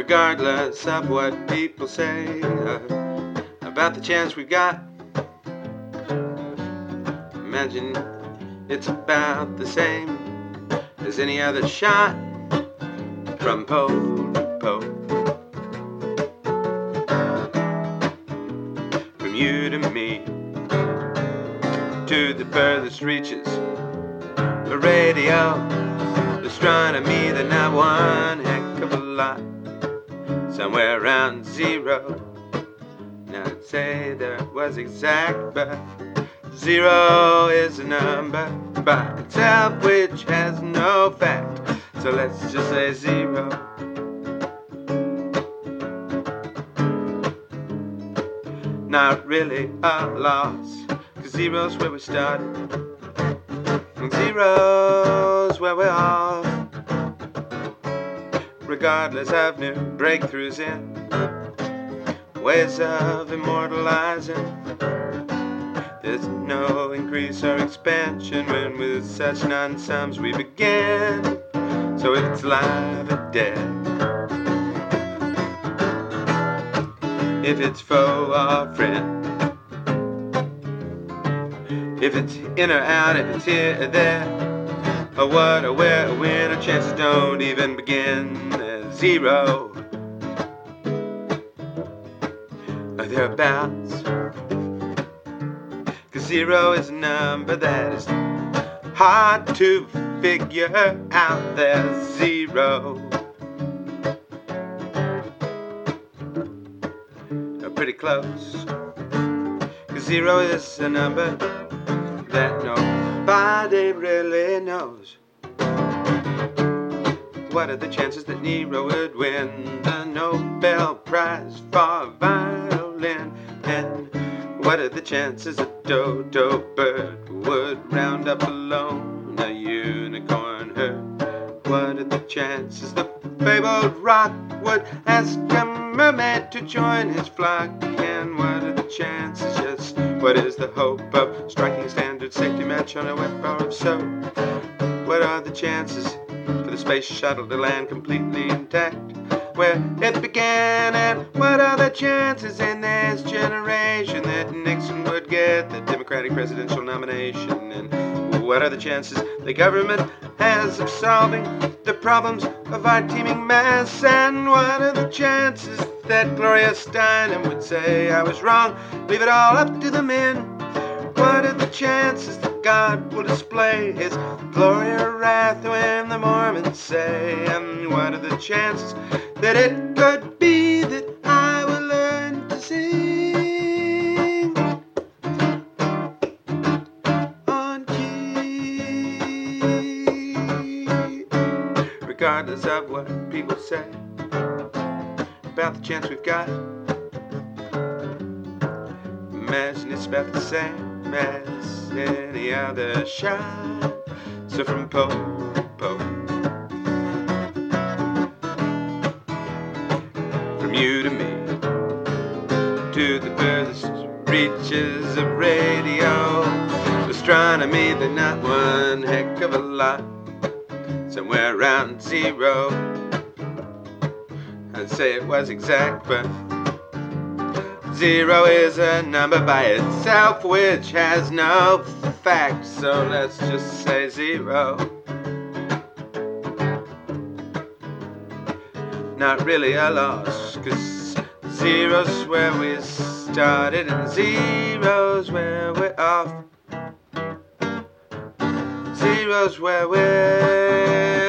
regardless of what people say about the chance we've got. Imagine it's about the same as any other shot from pole to pole, from you to me, to the furthest reaches, the radio, astronomy, they're not one heck of a lot, somewhere around zero. Now I'd say that it was exact, but zero is a number by itself which has no fact, so let's just say zero. Not really a loss, 'cause zero's where we started, and zero's where we're off. Regardless of new breakthroughs in ways of immortalizing, there's no increase or expansion when with such non-sums we begin. So if it's live or dead, if it's foe or friend, if it's in or out, if it's here or there, or what or where or when, our chances don't even begin. There's zero or thereabouts, 'cause zero is a number that is hard to figure out. There's zero. Pretty close, 'cause zero is a number that nobody really knows. What are the chances that Nero would win the Nobel Prize for violin? And what are the chances a dodo bird would round up alone a unicorn herd? What are the chances the fabled rock would ask a mermaid to join his flock? And what are the chances, yes, what is the hope of striking a standard safety match on a wet bar of soap? What are the chances for the space shuttle to land completely intact where it began? And what are the chances in this generation that Nixon would get the Democratic presidential nomination? And what are the chances the government has of solving the problems of our teeming mess? And what are the chances that Gloria Steinem would say I was wrong, leave it all up to the men? What are the chances that God will display his glory or wrath when the Mormons say? And what are the chances that it could be that I will learn to sing on key? Regardless of what people say about the chance we've got, imagine it's about the same as any other shot. So from pole to pole, from you to me, to the furthest reaches of radio, astronomy, they're not one heck of a lot, somewhere around zero. I'd say it was exact, but zero is a number by itself which has no fact, so let's just say zero. Not really a loss, 'cause zero's where we started and zero's where we're off. Zero's where we're